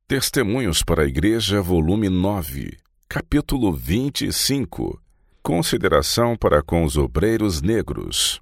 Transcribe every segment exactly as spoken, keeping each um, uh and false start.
Testemunhos para a Igreja, volume nove, capítulo vinte e cinco. Consideração para com os obreiros negros.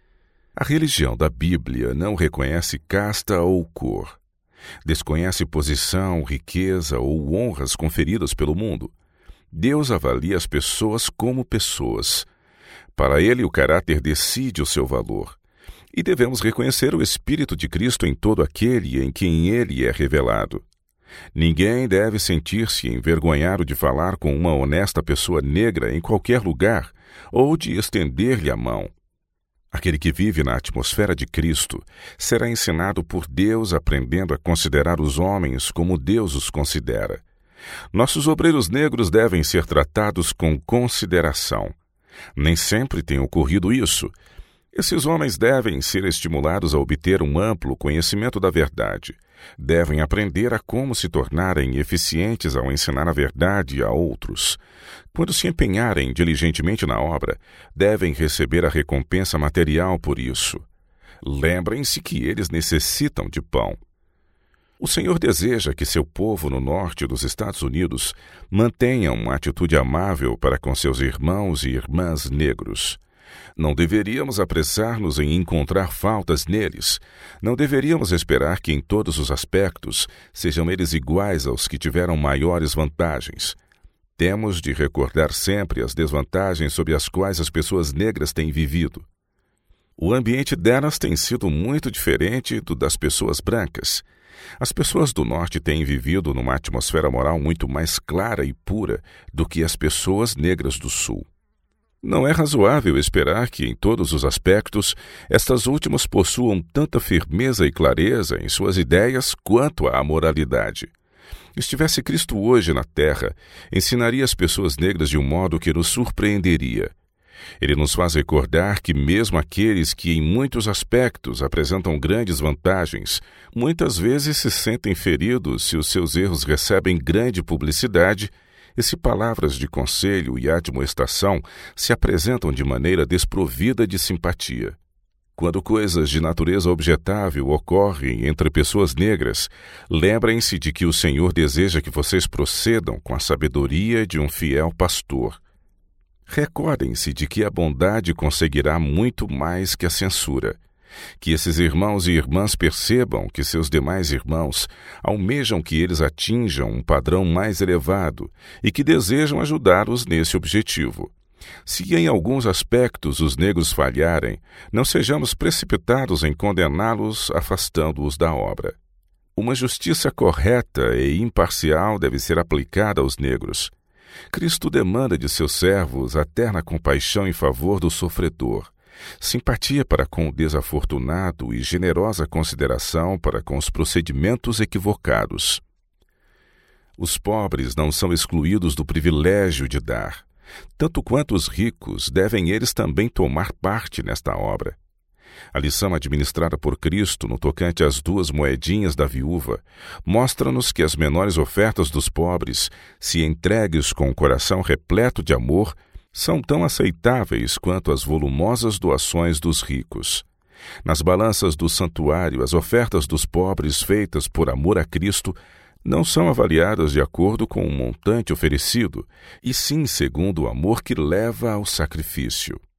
A religião da Bíblia não reconhece casta ou cor. Desconhece posição, riqueza ou honras conferidas pelo mundo. Deus avalia as pessoas como pessoas. Para ele, o caráter decide o seu valor. E devemos reconhecer o Espírito de Cristo em todo aquele em quem ele é revelado. Ninguém deve sentir-se envergonhado de falar com uma honesta pessoa negra em qualquer lugar ou de estender-lhe a mão. Aquele que vive na atmosfera de Cristo será ensinado por Deus aprendendo a considerar os homens como Deus os considera. Nossos obreiros negros devem ser tratados com consideração. Nem sempre tem ocorrido isso. Esses homens devem ser estimulados a obter um amplo conhecimento da verdade. Devem aprender a como se tornarem eficientes ao ensinar a verdade a outros. Quando se empenharem diligentemente na obra, devem receber a recompensa material por isso. Lembrem-se que eles necessitam de pão. O Senhor deseja que seu povo no norte dos Estados Unidos mantenha uma atitude amável para com seus irmãos e irmãs negros. Não deveríamos apressar-nos em encontrar faltas neles. Não deveríamos esperar que em todos os aspectos sejam eles iguais aos que tiveram maiores vantagens. Temos de recordar sempre as desvantagens sob as quais as pessoas negras têm vivido. O ambiente delas tem sido muito diferente do das pessoas brancas. As pessoas do norte têm vivido numa atmosfera moral muito mais clara e pura do que as pessoas negras do sul. Não é razoável esperar que, em todos os aspectos, estas últimas possuam tanta firmeza e clareza em suas ideias quanto à moralidade. Estivesse Cristo hoje na terra, ensinaria as pessoas negras de um modo que nos surpreenderia. Ele nos faz recordar que mesmo aqueles que, em muitos aspectos, apresentam grandes vantagens, muitas vezes se sentem feridos se os seus erros recebem grande publicidade e se palavras de conselho e admoestação se apresentam de maneira desprovida de simpatia. Quando coisas de natureza objetável ocorrem entre pessoas negras, lembrem-se de que o Senhor deseja que vocês procedam com a sabedoria de um fiel pastor. Recordem-se de que a bondade conseguirá muito mais que a censura. Que esses irmãos e irmãs percebam que seus demais irmãos almejam que eles atinjam um padrão mais elevado e que desejam ajudá-los nesse objetivo. Se em alguns aspectos os negros falharem, não sejamos precipitados em condená-los afastando-os da obra. Uma justiça correta e imparcial deve ser aplicada aos negros. Cristo demanda de seus servos a terna compaixão em favor do sofredor, simpatia para com o desafortunado e generosa consideração para com os procedimentos equivocados. Os pobres não são excluídos do privilégio de dar. Tanto quanto os ricos, devem eles também tomar parte nesta obra. A lição administrada por Cristo no tocante às duas moedinhas da viúva mostra-nos que as menores ofertas dos pobres, se entregues com o coração repleto de amor, são tão aceitáveis quanto as volumosas doações dos ricos. Nas balanças do santuário, as ofertas dos pobres feitas por amor a Cristo não são avaliadas de acordo com o montante oferecido, e sim segundo o amor que leva ao sacrifício.